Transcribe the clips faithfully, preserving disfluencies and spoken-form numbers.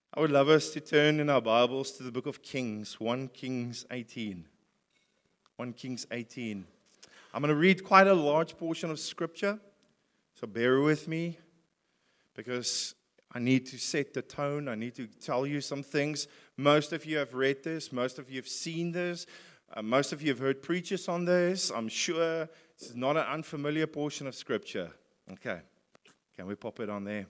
I would love us to turn in our Bibles to the book of Kings, First Kings eighteen. First Kings eighteen. I'm going to read quite a large portion of Scripture, so bear with me, because I need to set the tone. I need to tell you some things. Most of you have read this. Most of you have seen this. Uh, most of you have heard preachers on this. I'm sure this is not an unfamiliar portion of Scripture. Okay, can we pop it on there?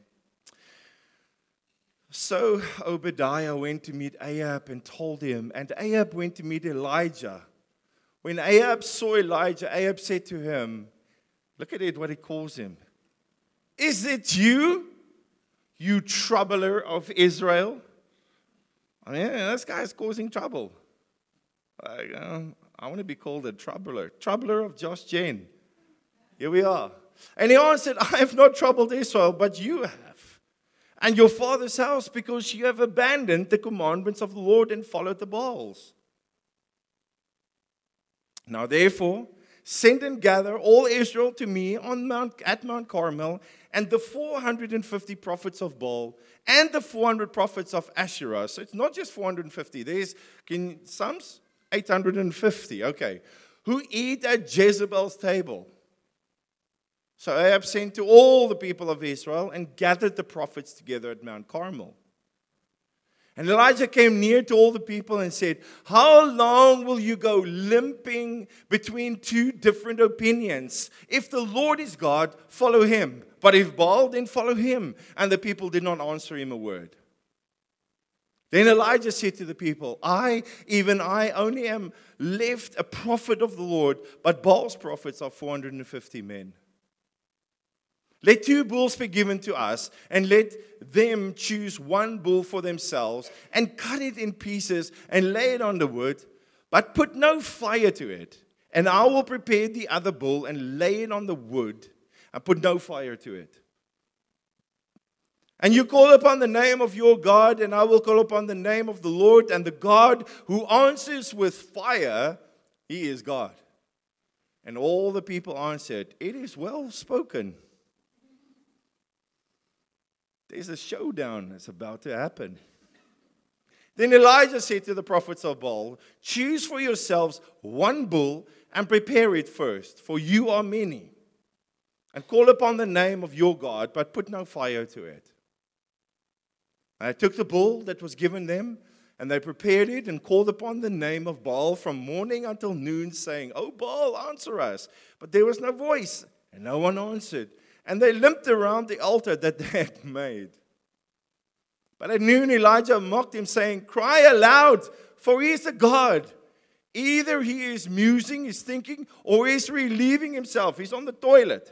So Obadiah went to meet Ahab and told him, and Ahab went to meet Elijah. When Ahab saw Elijah, Ahab said to him, look at it, what he calls him. Is it you, you troubler of Israel? I mean, this guy's causing trouble. Like, uh, I want to be called a troubler. Troubler of Josh Jen. Here we are. And he answered, I have not troubled Israel, but you have. And your father's house, because you have abandoned the commandments of the Lord and followed the Baals. Now therefore, send and gather all Israel to me on Mount, at Mount Carmel, and the four hundred fifty prophets of Baal, and the four hundred prophets of Asherah. So it's not just four hundred fifty. There's in Psalms eight hundred fifty. Okay. Who eat at Jezebel's table. So Ahab sent to all the people of Israel and gathered the prophets together at Mount Carmel. And Elijah came near to all the people and said, how long will you go limping between two different opinions? If the Lord is God, follow him. But if Baal, then follow him. And the people did not answer him a word. Then Elijah said to the people, I, even I, only am left a prophet of the Lord, but Baal's prophets are four hundred fifty men. Let two bulls be given to us, and let them choose one bull for themselves, and cut it in pieces, and lay it on the wood, but put no fire to it. And I will prepare the other bull, and lay it on the wood, and put no fire to it. And you call upon the name of your God, and I will call upon the name of the Lord, and the God who answers with fire, he is God. And all the people answered, it is well spoken. There's a showdown that's about to happen. Then Elijah said to the prophets of Baal, choose for yourselves one bull and prepare it first, for you are many. And call upon the name of your God, but put no fire to it. And I took the bull that was given them, and they prepared it and called upon the name of Baal from morning until noon, saying, oh, Baal, answer us. But there was no voice, and no one answered. And they limped around the altar that they had made. But at noon Elijah mocked him, saying, cry aloud, for he is a God. Either he is musing, he's thinking, or he's relieving himself. He's on the toilet.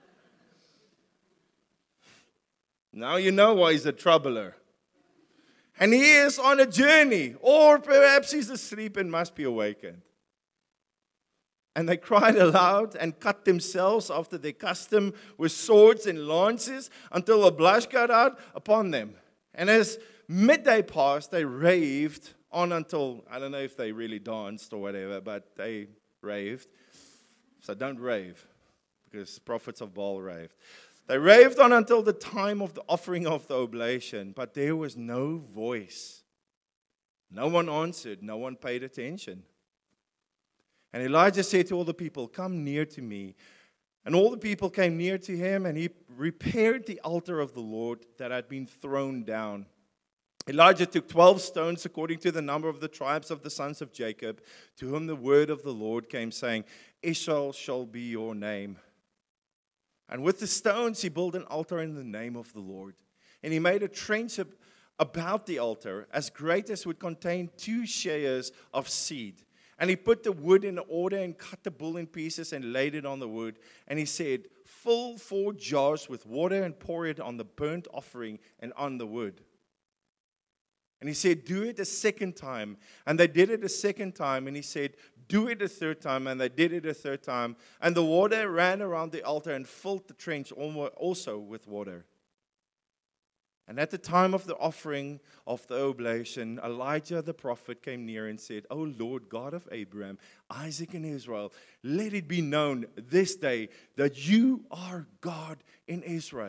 Now you know why he's a troubler. And he is on a journey, or perhaps he's asleep and must be awakened. And they cried aloud and cut themselves after their custom with swords and lances until a blush got out upon them. And as midday passed, they raved on until, I don't know if they really danced or whatever, but they raved. So don't rave, because prophets of Baal raved. They raved on until the time of the offering of the oblation, but there was no voice. No one answered, no one paid attention. And Elijah said to all the people, come near to me. And all the people came near to him, and he repaired the altar of the Lord that had been thrown down. Elijah took twelve stones according to the number of the tribes of the sons of Jacob, to whom the word of the Lord came, saying, Israel shall be your name. And with the stones he built an altar in the name of the Lord. And he made a trench about the altar, as great as would contain two shares of seed. And he put the wood in order and cut the bull in pieces and laid it on the wood. And he said, fill four jars with water and pour it on the burnt offering and on the wood. And he said, do it a second time. And they did it a second time. And he said, do it a third time. And they did it a third time. And the water ran around the altar and filled the trench also with water. And at the time of the offering of the oblation, Elijah the prophet came near and said, O Lord God of Abraham, Isaac, and Israel, let it be known this day that you are God in Israel,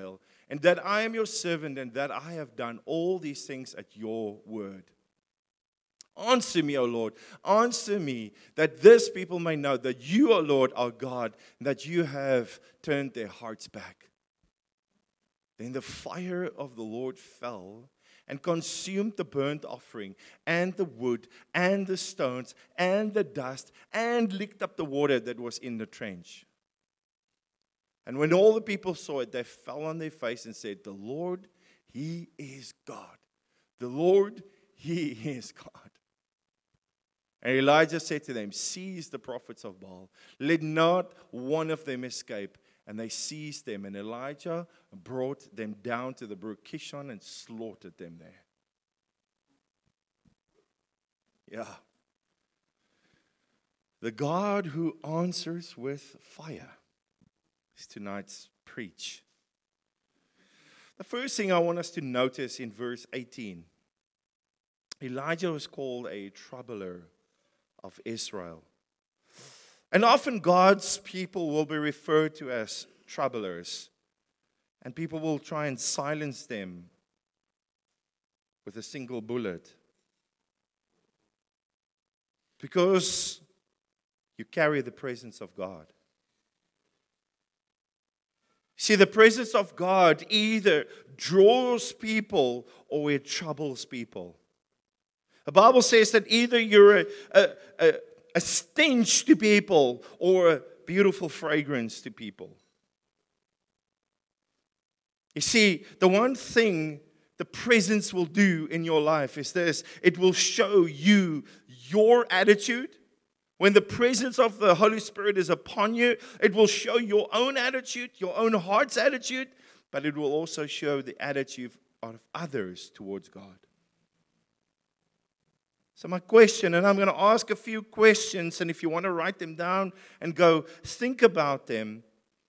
and that I am your servant, and that I have done all these things at your word. Answer me, O Lord, answer me, that this people may know that you, O Lord, are God, and that you have turned their hearts back. Then the fire of the Lord fell and consumed the burnt offering, and the wood, and the stones, and the dust, and licked up the water that was in the trench. And when all the people saw it, they fell on their face and said, the Lord, He is God. The Lord, He is God. And Elijah said to them, seize the prophets of Baal. Let not one of them escape. And they seized them. And Elijah brought them down to the brook Kishon and slaughtered them there. Yeah. The God who answers with fire is tonight's preach. The first thing I want us to notice in verse eighteen. Elijah was called a troubler of Israel. And often God's people will be referred to as troublers. And people will try and silence them with a single bullet. Because you carry the presence of God. See, the presence of God either draws people or it troubles people. The Bible says that either you're a, a, a, a stench to people or a beautiful fragrance to people. You see, the one thing the presence will do in your life is this. It will show you your attitude. When the presence of the Holy Spirit is upon you, it will show your own attitude, your own heart's attitude, but it will also show the attitude of others towards God. So my question, and I'm going to ask a few questions, and if you want to write them down and go think about them,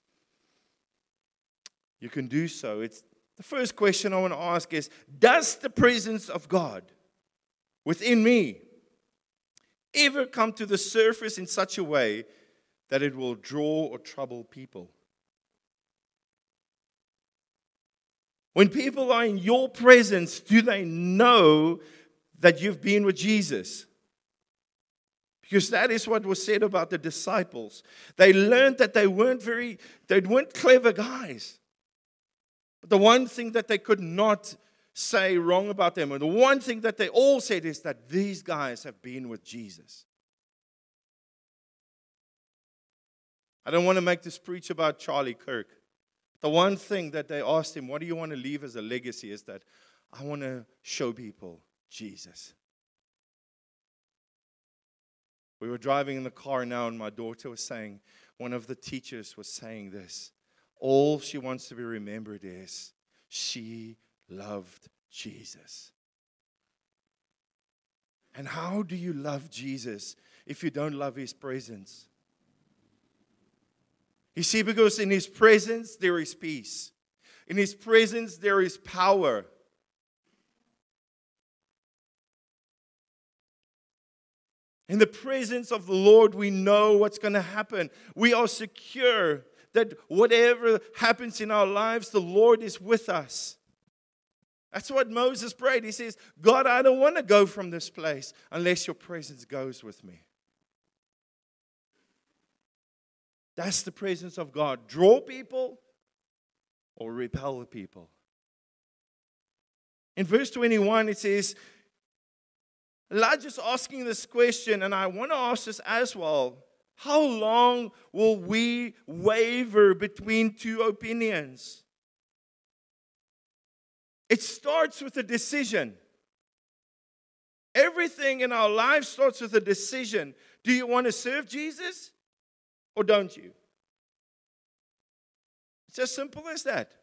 you can do so. It's the first question I want to ask is, does the presence of God within me ever come to the surface in such a way that it will draw or trouble people? When people are in your presence, do they know that you've been with Jesus? Because that is what was said about the disciples. They learned that they weren't very, they weren't clever guys. But the one thing that they could not say wrong about them, and the one thing that they all said is that these guys have been with Jesus. I don't want to make this preach about Charlie Kirk. The one thing that they asked him, what do you want to leave as a legacy, is that I want to show people Jesus. We were driving in the car now, and my daughter was saying, one of the teachers was saying this. All she wants to be remembered is she loved Jesus. And how do you love Jesus if you don't love His presence? You see, because in His presence there is peace. In His presence there is power. In the presence of the Lord, we know what's going to happen. We are secure that whatever happens in our lives, the Lord is with us. That's what Moses prayed. He says, God, I don't want to go from this place unless your presence goes with me. That's the presence of God. Draw people or repel people. In verse twenty-one, it says, Elijah's asking this question, and I want to ask this as well. How long will we waver between two opinions? It starts with a decision. Everything in our life starts with a decision. Do you want to serve Jesus or don't you? It's as simple as that.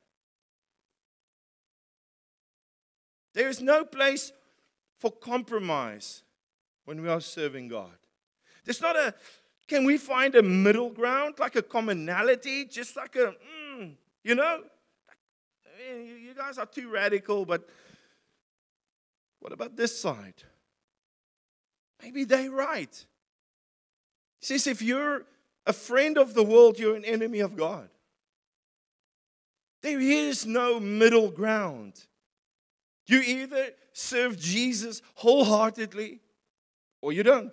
There is no place for compromise when we are serving God. There's not a, can we find a middle ground, like a commonality, just like a, mm, you know? I mean, you guys are too radical, but what about this side? Maybe they're right. He says, if you're a friend of the world, you're an enemy of God. There is no middle ground. You either serve Jesus wholeheartedly or you don't.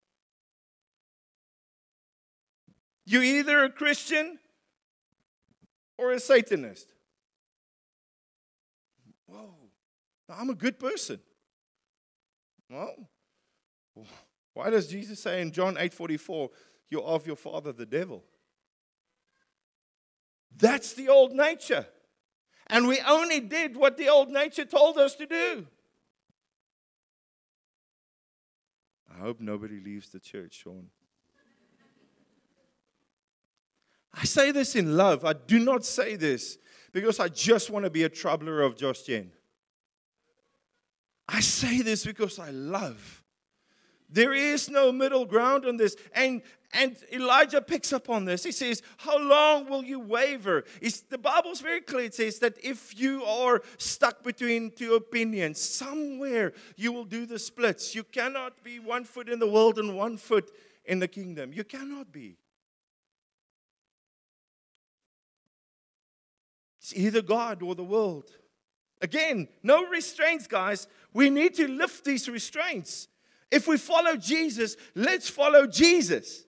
You're either a Christian or a Satanist. Whoa, I'm a good person. Well, why does Jesus say in John eight forty-four, you're of your father the devil? That's the old nature. And we only did what the old nature told us to do. I hope nobody leaves the church, Sean. I say this in love. I do not say this because I just want to be a troubler of Josh Jen. I say this because I love. There is no middle ground on this. And, and Elijah picks up on this. He says, how long will you waver? It's, the Bible's very clear. It says that if you are stuck between two opinions, somewhere you will do the splits. You cannot be one foot in the world and one foot in the kingdom. You cannot be. It's either God or the world. Again, no restraints, guys. We need to lift these restraints. If we follow Jesus, let's follow Jesus.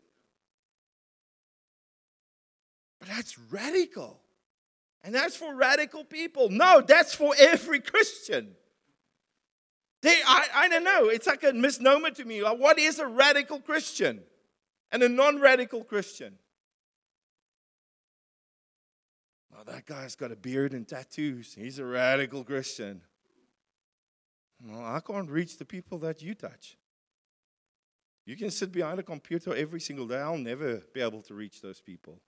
But that's radical. And that's for radical people. No, that's for every Christian. They, I, I don't know. It's like a misnomer to me. What is a radical Christian and a non-radical Christian? Oh, that guy's got a beard and tattoos. He's a radical Christian. Well, I can't reach the people that you touch. You can sit behind a computer every single day. I'll never be able to reach those people.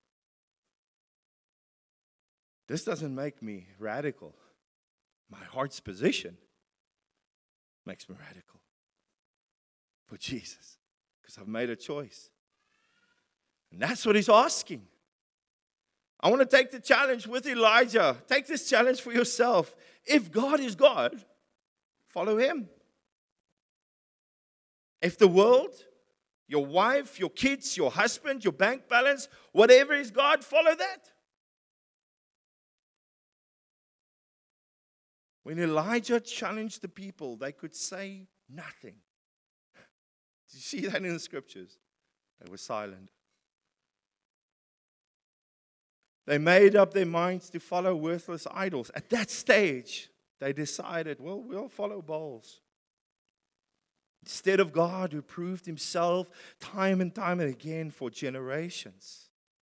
This doesn't make me radical. My heart's position makes me radical for Jesus because I've made a choice. And that's what he's asking. I want to take the challenge with Elijah. Take this challenge for yourself. If God is God, follow him. If the world, your wife, your kids, your husband, your bank balance, whatever is God, follow that. When Elijah challenged the people, they could say nothing. Did you see that in the scriptures? They were silent. They made up their minds to follow worthless idols. At that stage, they decided, well, we'll follow Baals. Instead of God who proved himself time and time and again for generations.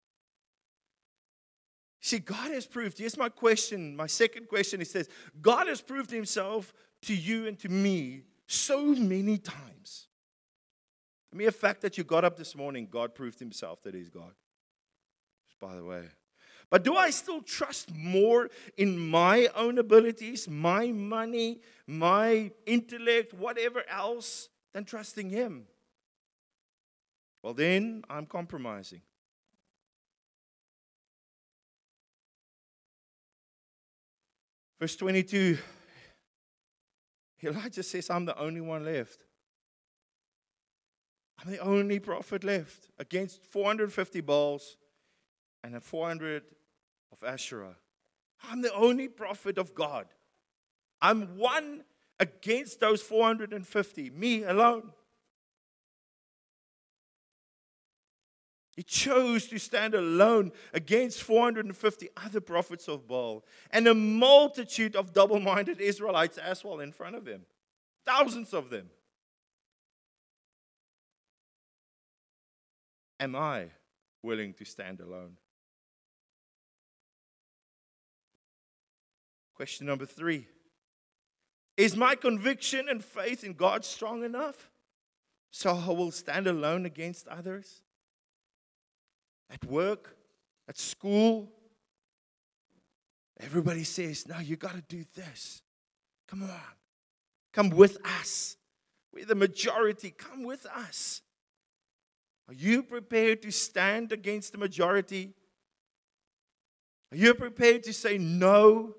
See, God has proved, here's my question, my second question, he says, God has proved himself to you and to me so many times. The mere fact that you got up this morning, God proved himself that he's God. Just by the way. But do I still trust more in my own abilities, my money, my intellect, whatever else, than trusting him? Well, then I'm compromising. Verse twenty-two, Elijah says, I'm the only one left. I'm the only prophet left against four hundred fifty Baals and four hundred of Asherah. I'm the only prophet of God. I'm one against those four hundred fifty, me alone. He chose to stand alone against four hundred fifty other prophets of Baal and a multitude of double-minded Israelites as well in front of him. Thousands of them. Am I willing to stand alone? Question number three. Is my conviction and faith in God strong enough so I will stand alone against others? At work, at school, everybody says, no, you got to do this. Come on. Come with us. We're the majority. Come with us. Are you prepared to stand against the majority? Are you prepared to say no?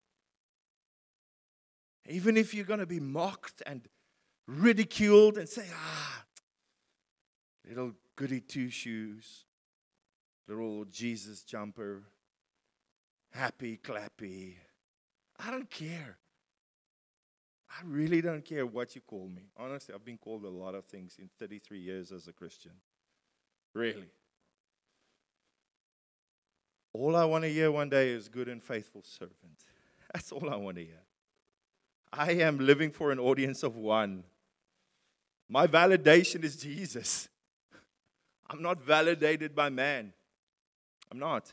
Even if you're going to be mocked and ridiculed and say, ah, little goody two shoes, little Jesus jumper. happy, clappy. I don't care. I really don't care what you call me. Honestly, I've been called a lot of things in thirty-three years as a Christian. Really. All I want to hear one day is good and faithful servant. That's all I want to hear. I am living for an audience of one. My validation is Jesus. I'm not validated by man. I'm not.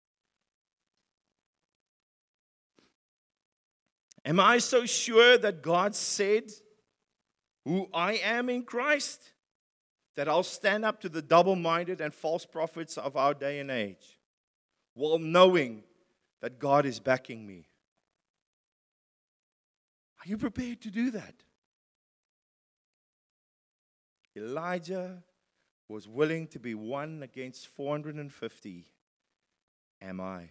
Am I so sure that God said who I am in Christ, that I'll stand up to the double-minded and false prophets of our day and age, while knowing that God is backing me? Are you prepared to do that? Elijah was willing to be one against four hundred fifty. Am I?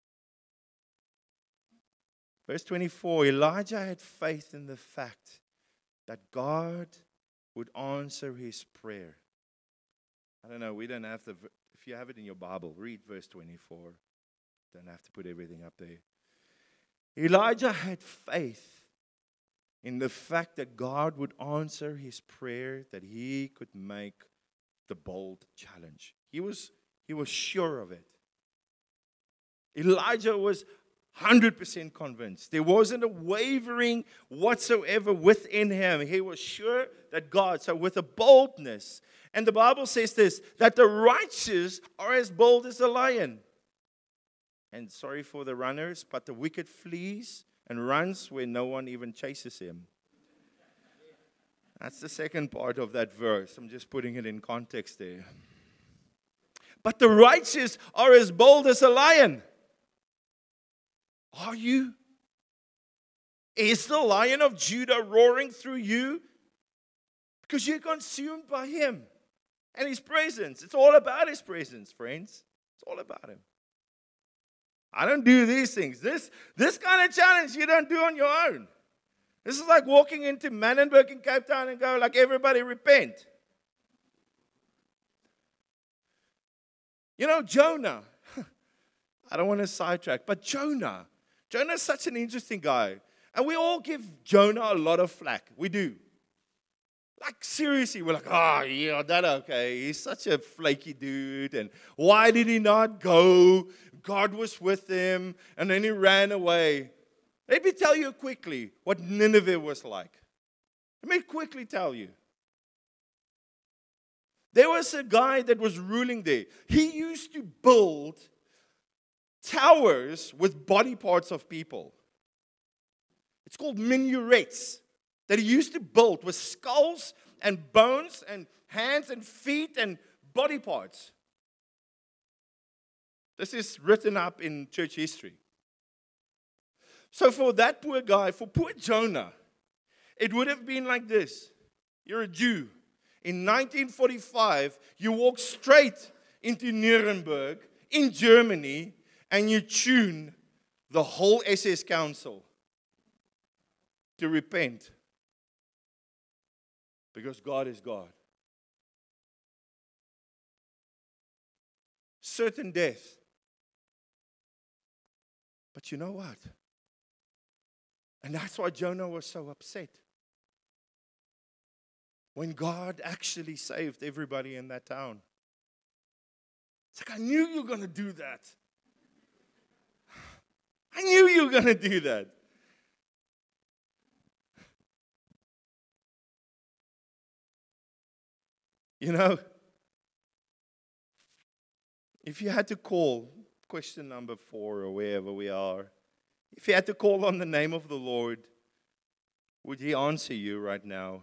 Verse twenty-four, Elijah had faith in the fact that God would answer his prayer. I don't know, we don't have to, if you have it in your Bible, read verse twenty-four. Don't have to put everything up there. Elijah had faith in the fact that God would answer his prayer, that he could make the bold challenge. He was, he was sure of it. Elijah was one hundred percent convinced. There wasn't a wavering whatsoever within him. He was sure that God, so with a boldness. And the Bible says this, that the righteous are as bold as a lion. And sorry for the runners, but the wicked flees and runs where no one even chases him. That's the second part of that verse. I'm just putting it in context there. But the righteous are as bold as a lion. Are you? Is the Lion of Judah roaring through you? Because you're consumed by him and his presence. It's all about his presence, friends. It's all about him. I don't do these things. This, this kind of challenge you don't do on your own. This is like walking into Manenberg in Cape Town and go like, everybody repent. You know, Jonah. I don't want to sidetrack, but Jonah. Jonah is such an interesting guy. And we all give Jonah a lot of flack. We do. Like, seriously, we're like, oh, yeah, that okay. He's such a flaky dude. And why did he not go? God was with him. And then he ran away. Let me tell you quickly what Nineveh was like. Let me quickly tell you. There was a guy that was ruling there. He used to build towers with body parts of people. It's called minarets that he used to build with skulls and bones and hands and feet and body parts. This is written up in church history. So for that poor guy, for poor Jonah, it would have been like this. You're a Jew. In nineteen forty-five, you walk straight into Nuremberg in Germany and you tune the whole S S Council to repent. Because God is God. Certain death. But you know what? And that's why Jonah was so upset. When God actually saved everybody in that town. It's like, I knew you were going to do that. I knew you were going to do that. You know, if you had to call, question number four or wherever we are, if you had to call on the name of the Lord, would he answer you right now?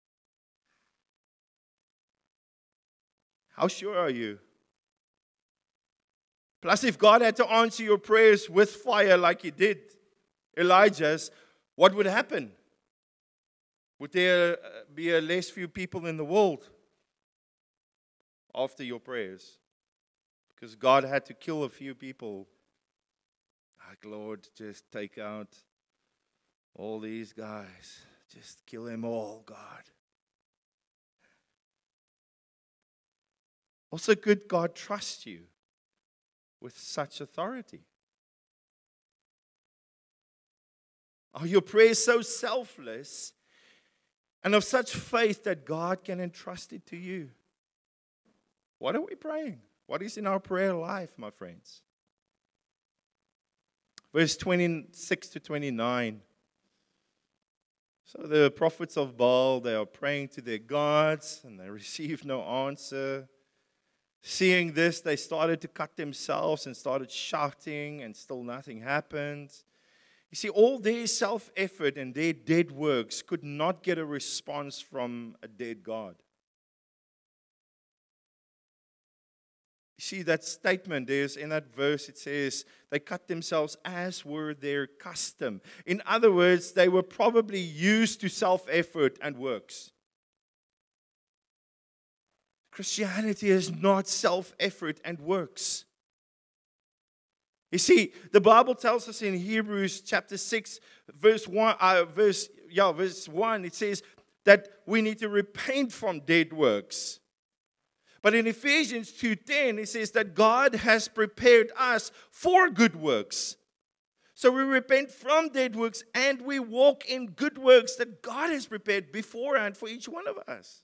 How sure are you? Plus, if God had to answer your prayers with fire like he did Elijah's, what would happen? Would there be a less few people in the world after your prayers? Because God had to kill a few people. Like, Lord, just take out all these guys. Just kill them all, God. Also, could God trust you with such authority? Are your prayers so selfless and of such faith that God can entrust it to you? What are we praying? What is in our prayer life, my friends? Verse twenty-six to twenty-nine. So the prophets of Baal, they are praying to their gods, and they receive no answer. Seeing this, they started to cut themselves and started shouting, and still nothing happened. You see, all their self-effort and their dead works could not get a response from a dead God. You see, that statement, there's in that verse, it says, they cut themselves as were their custom. In other words, they were probably used to self-effort and works. Christianity is not self-effort and works. You see, the Bible tells us in Hebrews chapter six, verse one, uh, verse, yeah, verse one, it says that we need to repent from dead works. But in Ephesians two ten, it says that God has prepared us for good works. So we repent from dead works and we walk in good works that God has prepared beforehand for each one of us.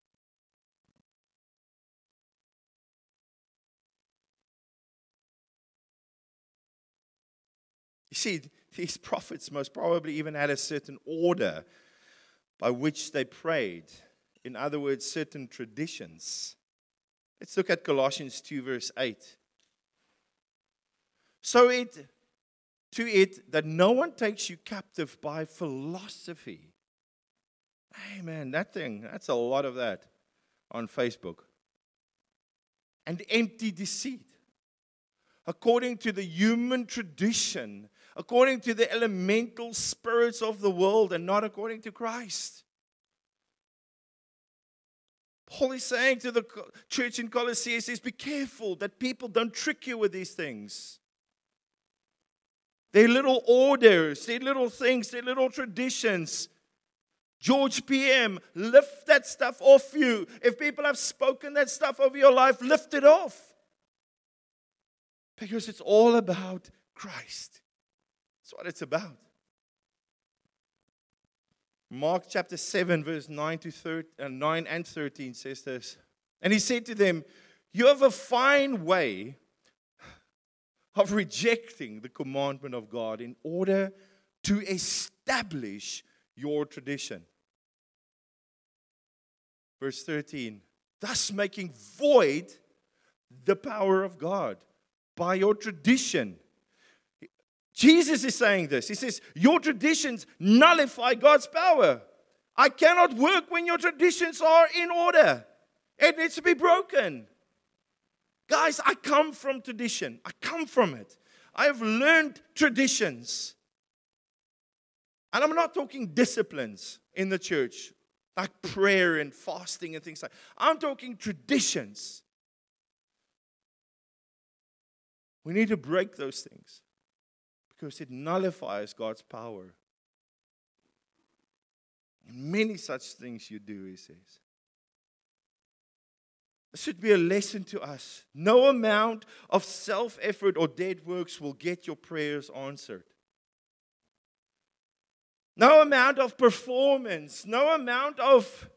You see, these prophets most probably even had a certain order by which they prayed. In other words, certain traditions. Let's look at Colossians two, verse eight. So it, to it, that no one takes you captive by philosophy. Amen. That thing, that's a lot of that on Facebook. And empty deceit. According to the human tradition, according to the elemental spirits of the world, and not according to Christ. Paul is saying to the church in Colossae, he says, be careful that people don't trick you with these things. They're little orders, they're little things, they're little traditions. George P M, lift that stuff off you. If people have spoken that stuff over your life, lift it off. Because it's all about Christ. That's what it's about. Mark chapter seven, verse nine to thirteen, uh, nine and thirteen says this. And he said to them, you have a fine way of rejecting the commandment of God in order to establish your tradition. Verse thirteen, thus making void the power of God by your tradition. Jesus is saying this. He says, your traditions nullify God's power. I cannot work when your traditions are in order. It needs to be broken. Guys, I come from tradition. I come from it. I have learned traditions. And I'm not talking disciplines in the church, like prayer and fasting and things like that. I'm talking traditions. We need to break those things. Because it nullifies God's power. And many such things you do, he says. This should be a lesson to us. No amount of self-effort or dead works will get your prayers answered. No amount of performance, no amount of...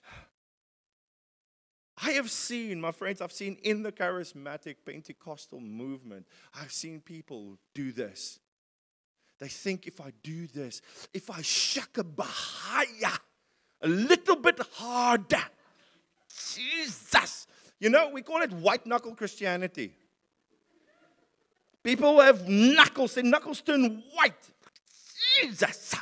I have seen, my friends, I've seen in the charismatic Pentecostal movement, I've seen people do this. They think if I do this, if I shaka bahaya a little bit harder, Jesus. You know, we call it white knuckle Christianity. People have knuckles, their knuckles turn white. Jesus.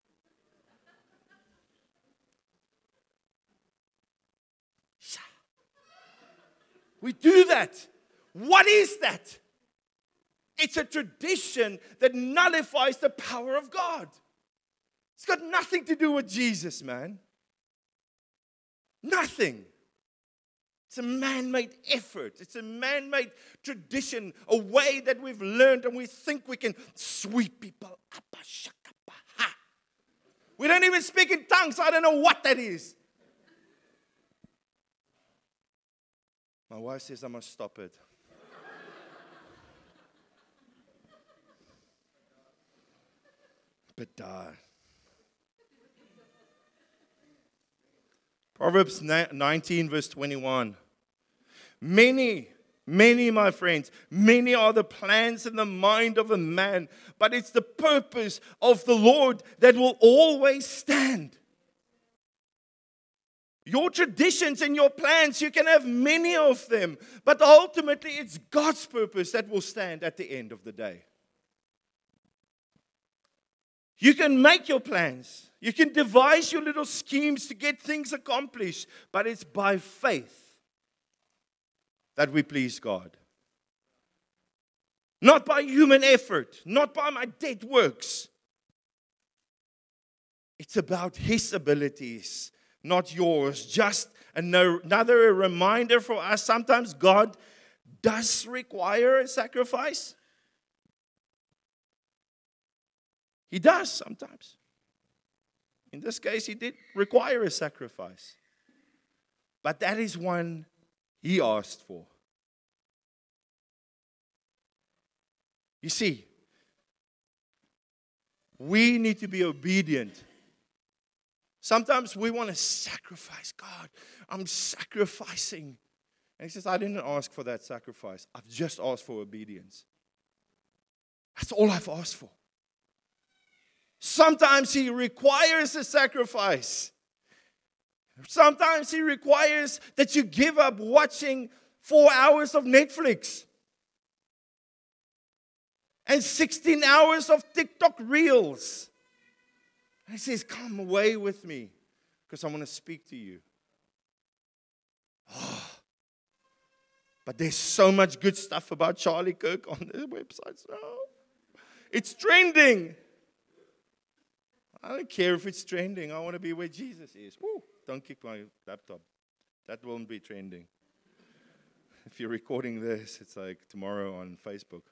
We do that. What is that? It's a tradition that nullifies the power of God. It's got nothing to do with Jesus, man. Nothing. It's a man-made effort. It's a man-made tradition, a way that we've learned and we think we can sweep people up. We don't even speak in tongues, so I don't know what that is. My wife says I must stop it. bit tired. Proverbs nineteen, verse twenty-one. Many, many, my friends, many are the plans in the mind of a man, but it's the purpose of the Lord that will always stand. Your traditions and your plans, you can have many of them, but ultimately it's God's purpose that will stand at the end of the day. You can make your plans. You can devise your little schemes to get things accomplished, but it's by faith that we please God. Not by human effort, not by my dead works. It's about His abilities, not yours. Just another reminder for us, sometimes God does require a sacrifice. He does sometimes. In this case, He did require a sacrifice. But that is one He asked for. You see, we need to be obedient. Sometimes we want to sacrifice. God, I'm sacrificing. And He says, I didn't ask for that sacrifice. I've just asked for obedience. That's all I've asked for. Sometimes He requires a sacrifice. Sometimes He requires that you give up watching four hours of Netflix and sixteen hours of TikTok reels. And He says, come away with me because I want to speak to you. Oh, but there's so much good stuff about Charlie Kirk on the websites now. It's trending. I don't care if it's trending. I want to be where Jesus is. Woo, don't kick my laptop. That won't be trending. If you're recording this, it's like tomorrow on Facebook.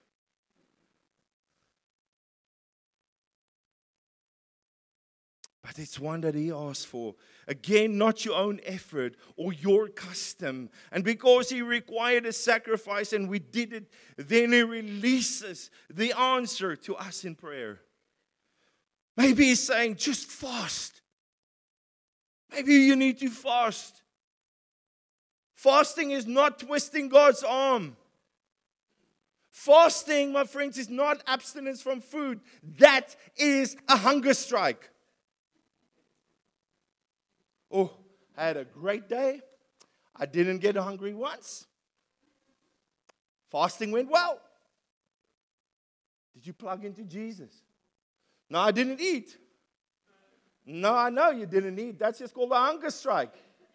But it's one that He asked for. Again, not your own effort or your custom. And because He required a sacrifice and we did it, then He releases the answer to us in prayer. Maybe He's saying, just fast. Maybe you need to fast. Fasting is not twisting God's arm. Fasting, my friends, is not abstinence from food. That is a hunger strike. Oh, I had a great day. I didn't get hungry once. Fasting went well. Did you plug into Jesus? No, I didn't eat. No, I know you didn't eat. That's just called a hunger strike.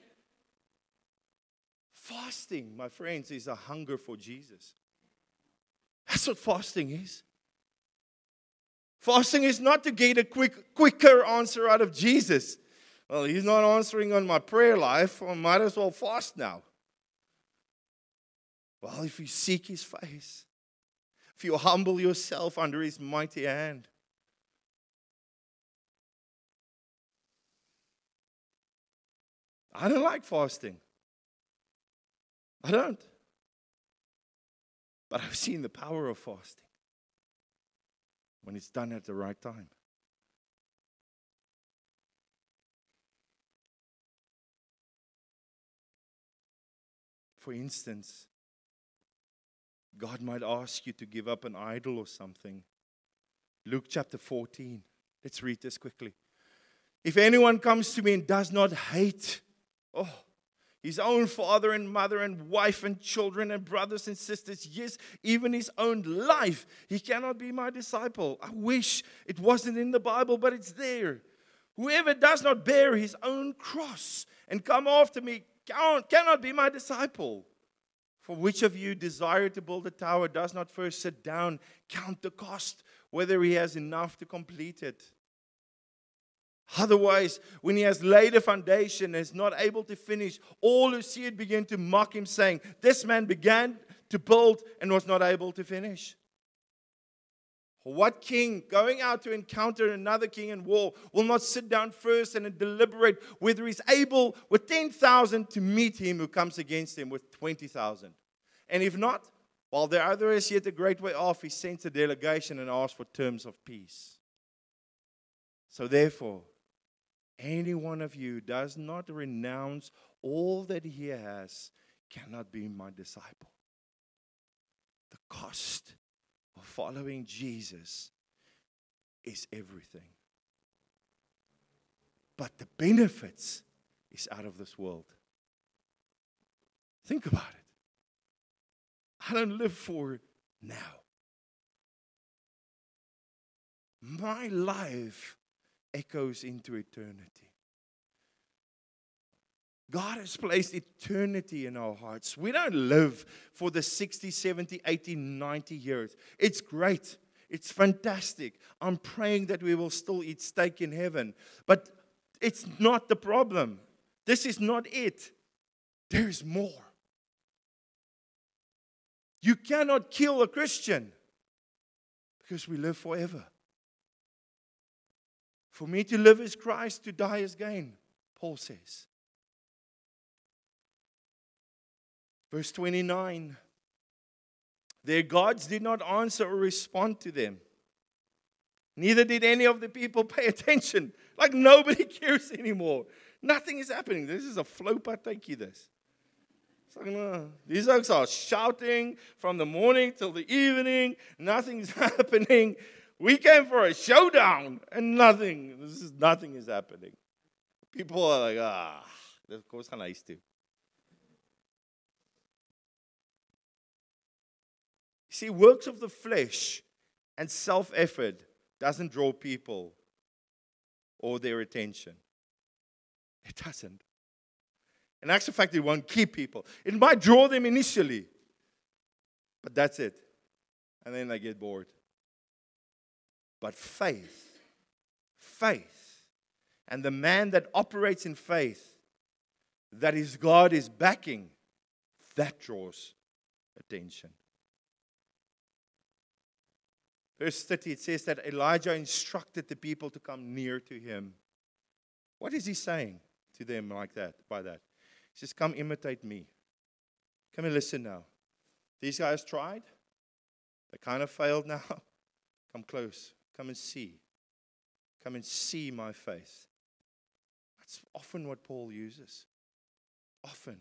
Fasting, my friends, is a hunger for Jesus. That's what fasting is. Fasting is not to get a quick, quicker answer out of Jesus. Well, He's not answering on my prayer life. I might as well fast now. Well, if you seek His face, if you humble yourself under His mighty hand, I don't like fasting. I don't. But I've seen the power of fasting when it's done at the right time. For instance, God might ask you to give up an idol or something. Luke chapter fourteen. Let's read this quickly. If anyone comes to me and does not hate, oh, his own father and mother and wife and children and brothers and sisters, yes, even his own life, he cannot be my disciple. I wish it wasn't in the Bible, but it's there. Whoever does not bear his own cross and come after me cannot be my disciple. For which of you desire to build a tower does not first sit down, count the cost, whether he has enough to complete it? Otherwise, when he has laid a foundation and is not able to finish, all who see it begin to mock him, saying, this man began to build and was not able to finish. What king going out to encounter another king in war will not sit down first and deliberate whether he's able with ten thousand to meet him who comes against him with twenty thousand? And if not, while the other is yet a great way off, he sends a delegation and asks for terms of peace. So therefore, any one of you does not renounce all that he has cannot be my disciple. The cost of following Jesus is everything. But the benefits is out of this world. Think about it. I don't live for now. My life echoes into eternity. God has placed eternity in our hearts. We don't live for the sixty, seventy, eighty, ninety years. It's great. It's fantastic. I'm praying that we will still eat steak in heaven. But it's not the problem. This is not it. There is more. You cannot kill a Christian because we live forever. For me to live is Christ, to die is gain, Paul says. Verse twenty-nine. Their gods did not answer or respond to them. Neither did any of the people pay attention. Like nobody cares anymore. Nothing is happening. This is a flow pateki, this. It's like, no. These folks are shouting from the morning till the evening. Nothing's happening. We came for a showdown and nothing. This is nothing is happening. People are like, ah, of course, gaan huis toe. See, works of the flesh and self-effort doesn't draw people or their attention. It doesn't. In actual fact, it won't keep people. It might draw them initially, but that's it. And then they get bored. But faith, faith, and the man that operates in faith, that his God is backing, that draws attention. Verse thirty, it says that Elijah instructed the people to come near to him. What is he saying to them like that, by that? He says, come imitate me. Come and listen now. These guys tried. They kind of failed now. Come close. Come and see. Come and see my faith. That's often what Paul uses. Often.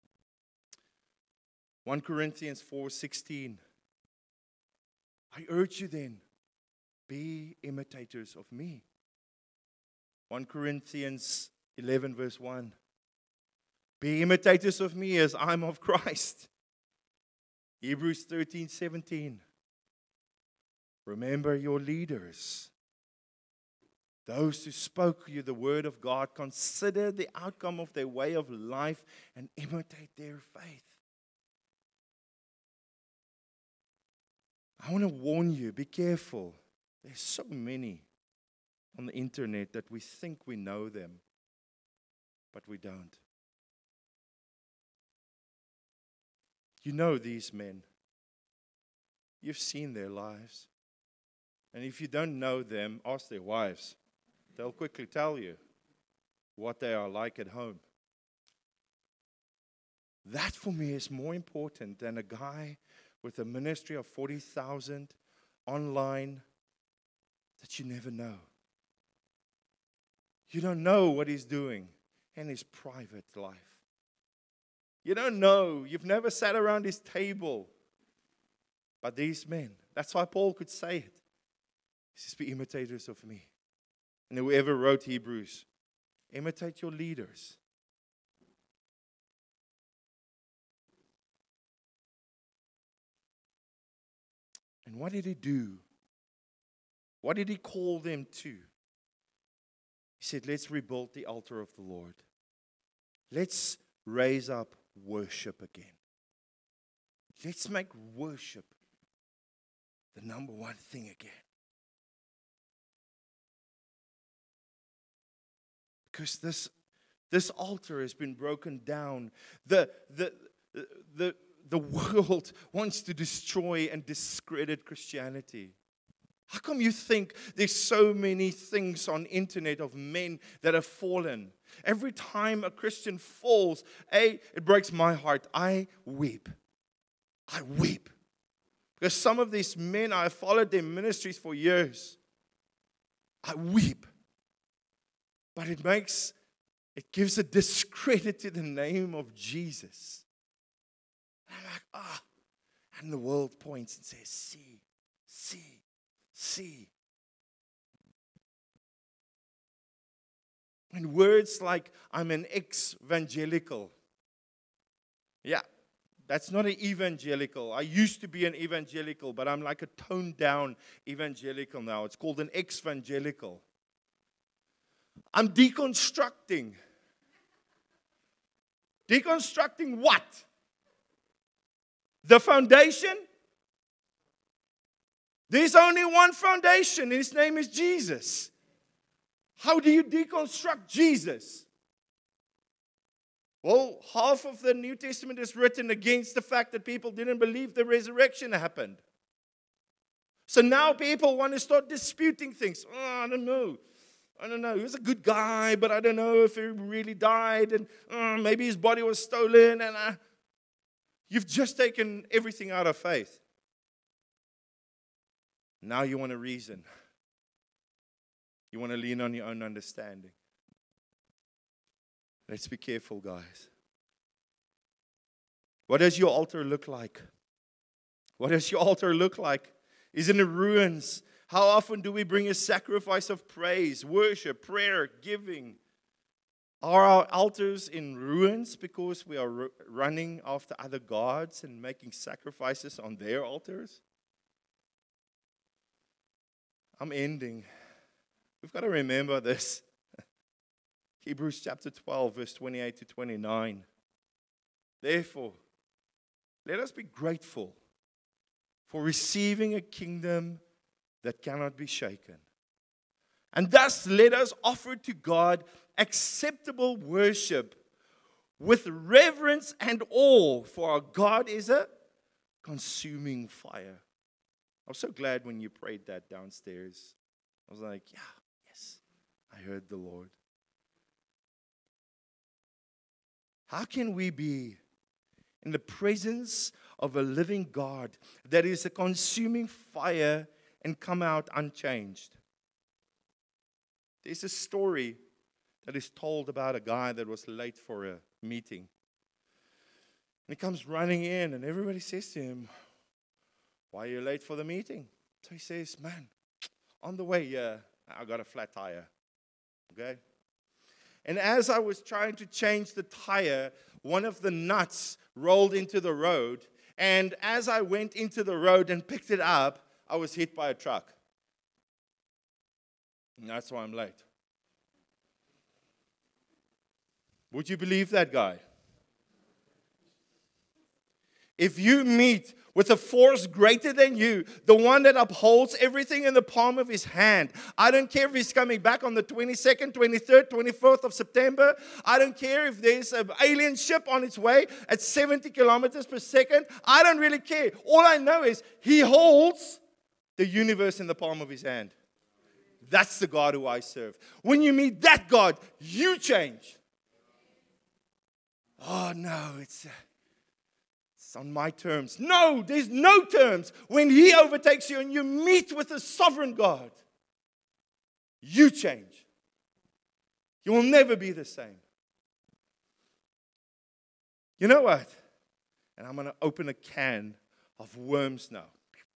First Corinthians four sixteen. I urge you then, be imitators of me. First Corinthians eleven verse one. Be imitators of me as I'm of Christ. Hebrews thirteen seventeen. Remember your leaders. Those who spoke you the word of God, consider the outcome of their way of life and imitate their faith. I want to warn you, be careful. There's so many on the internet that we think we know them, but we don't. You know these men. You've seen their lives. And if you don't know them, ask their wives. They'll quickly tell you what they are like at home. That for me is more important than a guy with a ministry of forty thousand online that you never know. You don't know what he's doing in his private life. You don't know. You've never sat around his table. But these men, that's why Paul could say it. He says, be imitators of me. And whoever wrote Hebrews, imitate your leaders. And what did he do? What did he call them to? He said, let's rebuild the altar of the Lord. Let's raise up worship again. Let's make worship the number one thing again. Because this, this altar has been broken down. The, the, the, the world wants to destroy and discredit Christianity. How come you think there's so many things on internet of men that have fallen? Every time a Christian falls, A, it breaks my heart. I weep. I weep. Because some of these men, I have followed their ministries for years. I weep But it makes, it gives a discredit to the name of Jesus. And I'm like, ah. And the world points and says, see, see, see. And words like, I'm an ex-evangelical. Yeah, that's not an evangelical. I used to be an evangelical, but I'm like a toned-down evangelical now. It's called an ex-evangelical. I'm deconstructing. Deconstructing what? The foundation? There's only one foundation, and his name is Jesus. How do you deconstruct Jesus? Well, half of the New Testament is written against the fact that people didn't believe the resurrection happened. So now people want to start disputing things. Oh, I don't know. I don't know. He was a good guy, but I don't know if he really died. And oh, maybe his body was stolen. And uh, you've just taken everything out of faith. Now you want to reason. You want to lean on your own understanding. Let's be careful, guys. What does your altar look like? What does your altar look like? Is it in ruins? How often do we bring a sacrifice of praise, worship, prayer, giving? Are our altars in ruins because we are r- running after other gods and making sacrifices on their altars? I'm ending. We've got to remember this. Hebrews chapter twelve, verse twenty-eight to twenty-nine. Therefore, let us be grateful for receiving a kingdom that cannot be shaken. And thus let us offer to God acceptable worship with reverence and awe, for our God is a consuming fire. I was so glad when you prayed that downstairs. I was like, yeah, yes, I heard the Lord. How can we be in the presence of a living God that is a consuming fire and come out unchanged? There's a story that is told about a guy that was late for a meeting. And he comes running in and everybody says to him, why are you late for the meeting? So he says, man, on the way here, I got a flat tire. Okay? And as I was trying to change the tire, one of the nuts rolled into the road. And as I went into the road and picked it up, I was hit by a truck. And that's why I'm late. Would you believe that guy? If you meet with a force greater than you, the one that upholds everything in the palm of his hand, I don't care if he's coming back on the twenty-second, twenty-third, twenty-fourth of September. I don't care if there's an alien ship on its way at seventy kilometers per second. I don't really care. All I know is he holds the universe in the palm of his hand. That's the God who I serve. When you meet that God, you change. Oh, no, it's... Uh, It's on my terms. No, there's no terms. When he overtakes you and you meet with a sovereign God, you change. You will never be the same. You know what? And I'm going to open a can of worms now.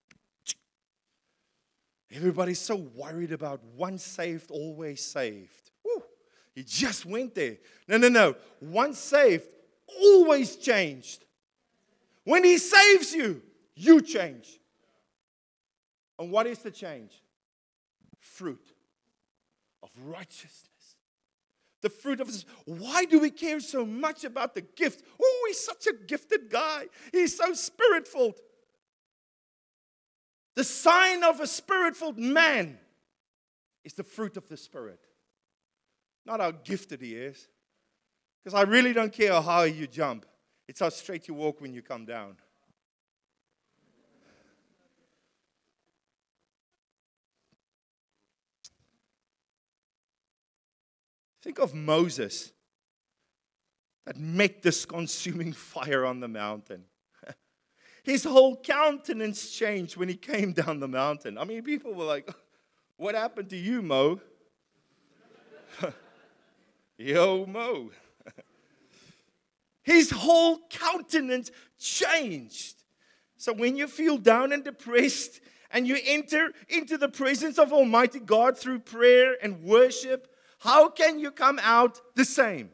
Everybody's so worried about once saved, always saved. Woo, he just went there. No, no, no. Once saved, always changed. When he saves you, you change. And what is the change? Fruit of righteousness. The fruit of this. Why do we care so much about the gift? Oh, he's such a gifted guy. He's so spirit-filled. The sign of a spirit-filled man is the fruit of the Spirit. Not how gifted he is. Because I really don't care how high you jump. It's how straight you walk when you come down. Think of Moses that met this consuming fire on the mountain. His whole countenance changed when he came down the mountain. I mean, people were like, what happened to you, Mo? Yo, Mo. His whole countenance changed. So when you feel down and depressed and you enter into the presence of Almighty God through prayer and worship, how can you come out the same?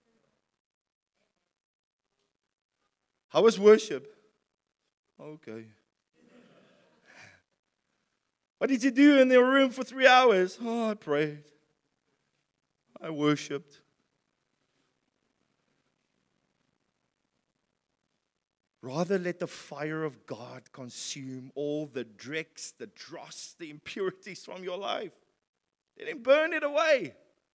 How was worship? Okay. What did you do in your room for three hours? Oh, I prayed. I worshiped. Rather let the fire of God consume all the dregs, the dross, the impurities from your life. Let Him burn it away.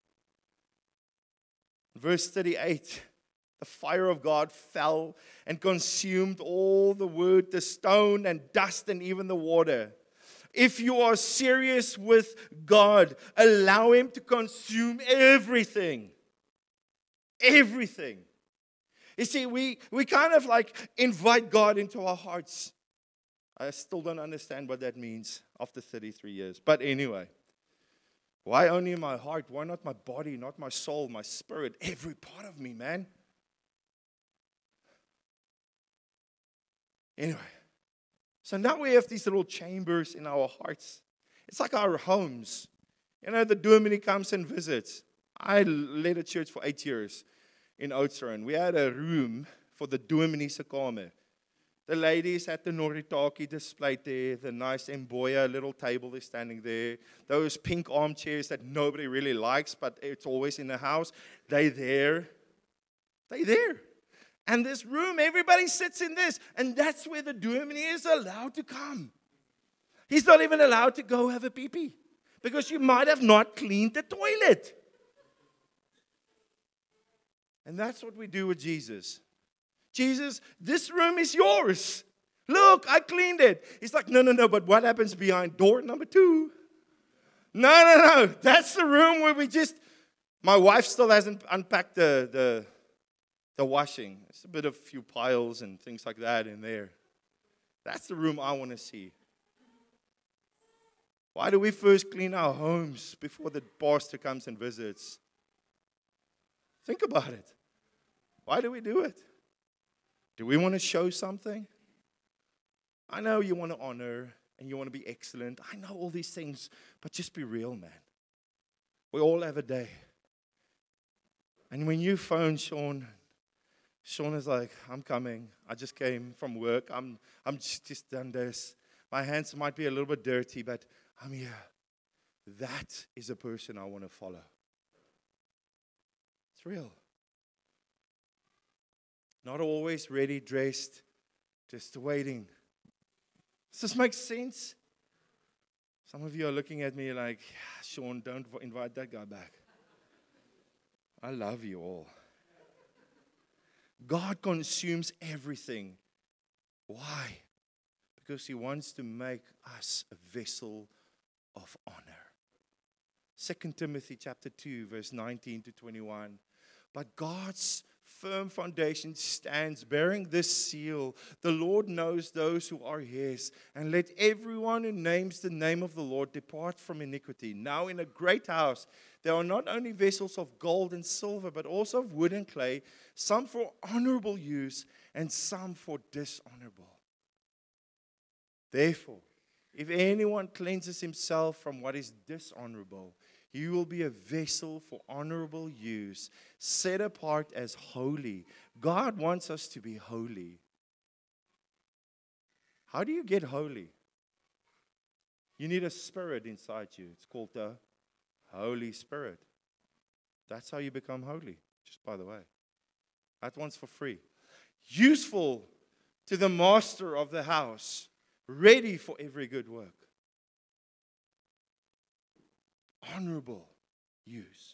Verse thirty-eight, the fire of God fell and consumed all the wood, the stone and dust and even the water. If you are serious with God, allow Him to consume everything. Everything. You see, we, we kind of like invite God into our hearts. I still don't understand what that means after thirty-three years. But anyway, why only my heart? Why not my body, not my soul, my spirit, every part of me, man? Anyway, so now we have these little chambers in our hearts. It's like our homes. You know, the Dominee comes and visits. I led a church for eight years in Oudtshoorn. We had a room for the Dominee se kamer. The ladies had the Noritaki displayed there, the nice Mboya little table is standing there, those pink armchairs that nobody really likes, but it's always in the house. They there. They there. And this room, everybody sits in this. And that's where the Dominee is allowed to come. He's not even allowed to go have a pee-pee. Because you might have not cleaned the toilet. And that's what we do with Jesus. Jesus, this room is yours. Look, I cleaned it. He's like, no, no, no, but what happens behind door number two? No, no, no. That's the room where we just, my wife still hasn't unpacked the, the, the washing. It's a bit of a few piles and things like that in there. That's the room I want to see. Why do we first clean our homes before the pastor comes and visits? Think about it. Why do we do it? Do we want to show something? I know you want to honor and you want to be excellent. I know all these things, but just be real, man. We all have a day. And when you phone Sean, Sean is like, I'm coming. I just came from work. I'm I'm just, just done this. My hands might be a little bit dirty, but I'm here. That is a person I want to follow. It's real. Not always ready, dressed, just waiting. Does this make sense? Some of you are looking at me like, yeah, Sean, don't invite that guy back. I love you all. God consumes everything. Why? Because He wants to make us a vessel of honor. Second Timothy chapter two, verse nineteen to twenty-one. But God's firm foundation stands, bearing this seal. The Lord knows those who are His, and let everyone who names the name of the Lord depart from iniquity. Now in a great house there are not only vessels of gold and silver, but also of wood and clay, some for honorable use and some for dishonorable. Therefore, if anyone cleanses himself from what is dishonorable, he will be a vessel for honorable use, set apart as holy. God wants us to be holy. How do you get holy? You need a spirit inside you. It's called the Holy Spirit. That's how you become holy, just by the way. That one's for free. Useful to the master of the house, ready for every good work. Honorable use.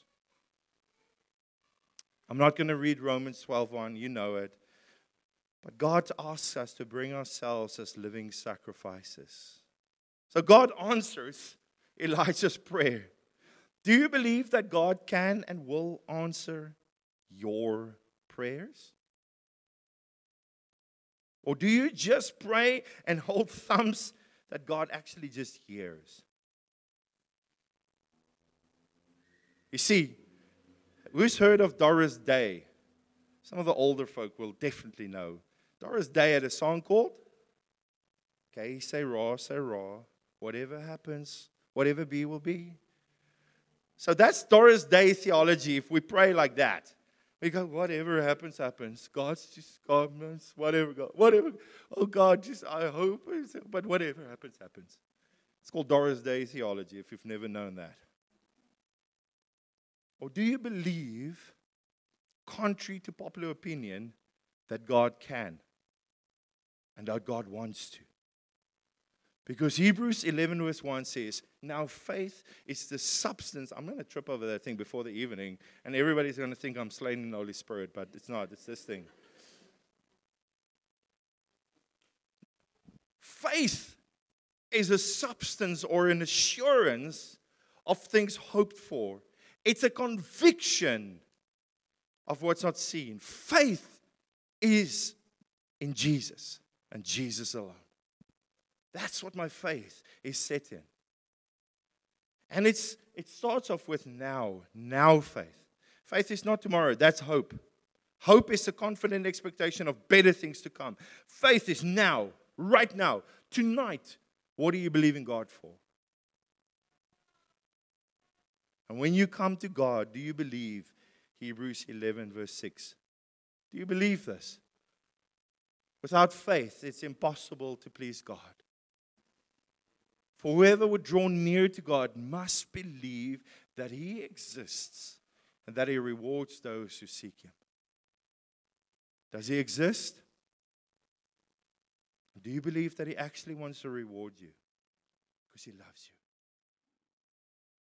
I'm not going to read Romans twelve one, you know it. But God asks us to bring ourselves as living sacrifices. So God answers Elijah's prayer. Do you believe that God can and will answer your prayers? Or do you just pray and hold thumbs that God actually just hears? You see, Who's heard of Doris Day? Some of the older folk will definitely know. Doris Day had a song called, okay, say raw, say raw. Whatever happens, whatever be will be. So that's Doris Day theology. If we pray like that, we go, whatever happens, happens. God's just, God, whatever, God, whatever. Oh, God, just, I hope, but whatever happens, happens. It's called Doris Day theology, if you've never known that. Or do you believe, contrary to popular opinion, that God can and that God wants to? Because Hebrews eleven verse one says, now faith is the substance. I'm going to trip over that thing before the evening, and everybody's going to think I'm slaying the Holy Spirit, but it's not. It's this thing. Faith is a substance or an assurance of things hoped for. It's a conviction of what's not seen. Faith is in Jesus and Jesus alone. That's what my faith is set in. And it's it starts off with now, now faith. Faith is not tomorrow, that's hope. Hope is a confident expectation of better things to come. Faith is now, right now, tonight. What do you believe in God for? And when you come to God, do you believe Hebrews eleven verse six? Do you believe this? Without faith, it's impossible to please God. For whoever would draw near to God must believe that He exists and that He rewards those who seek Him. Does He exist? Do you believe that He actually wants to reward you? Because He loves you.